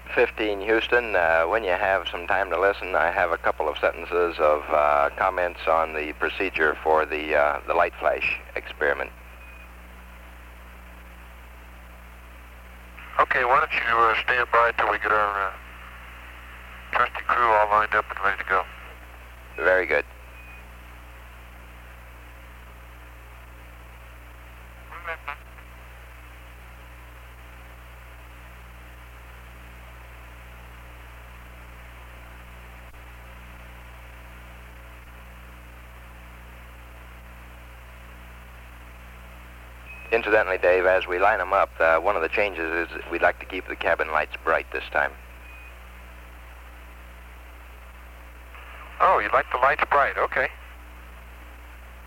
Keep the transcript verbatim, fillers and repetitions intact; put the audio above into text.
fifteen, Houston. Uh, when you have some time to listen, I have a couple of sentences of uh, comments on the procedure for the, uh, the light flash experiment. Okay, why don't you uh, stand by till we get our uh, trusty crew all lined up and ready to go. Very good. Incidentally, Dave, as we line them up, uh, one of the changes is we'd like to keep the cabin lights bright this time. Oh, you'd like the lights bright, okay.